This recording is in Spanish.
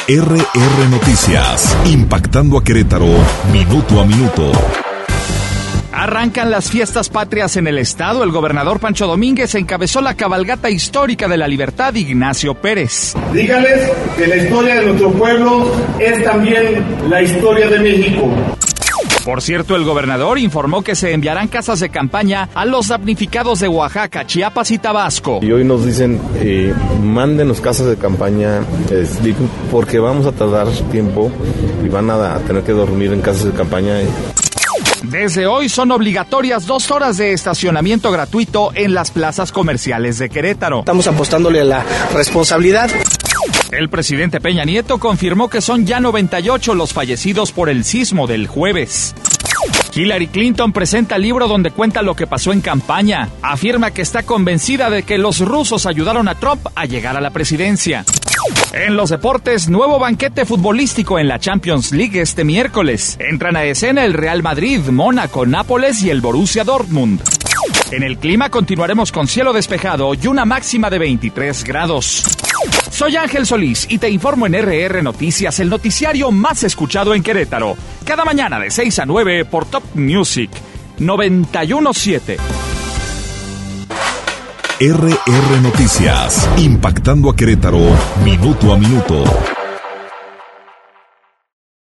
RR Noticias, impactando a Querétaro, minuto a minuto. Arrancan las fiestas patrias en el estado. El gobernador Pancho Domínguez encabezó la cabalgata histórica de la libertad Ignacio Pérez. Dígales que la historia de nuestro pueblo es también la historia de México. Por cierto, el gobernador informó que se enviarán casas de campaña a los damnificados de Oaxaca, Chiapas y Tabasco. Y hoy nos dicen, mándenos casas de campaña, porque vamos a tardar tiempo y van a tener que dormir en casas de campaña. Desde hoy son obligatorias 2 horas de estacionamiento gratuito en las plazas comerciales de Querétaro. Estamos apostándole a la responsabilidad. El presidente Peña Nieto confirmó que son ya 98 los fallecidos por el sismo del jueves. Hillary Clinton presenta libro donde cuenta lo que pasó en campaña. Afirma que está convencida de que los rusos ayudaron a Trump a llegar a la presidencia. En los deportes, nuevo banquete futbolístico en la Champions League este miércoles. Entran a escena el Real Madrid, Mónaco, Nápoles y el Borussia Dortmund. En el clima continuaremos con cielo despejado y una máxima de 23 grados. Soy Ángel Solís y te informo en RR Noticias, el noticiario más escuchado en Querétaro. Cada mañana de 6 a 9 por Top Music 91.7. RR Noticias, impactando a Querétaro, minuto a minuto.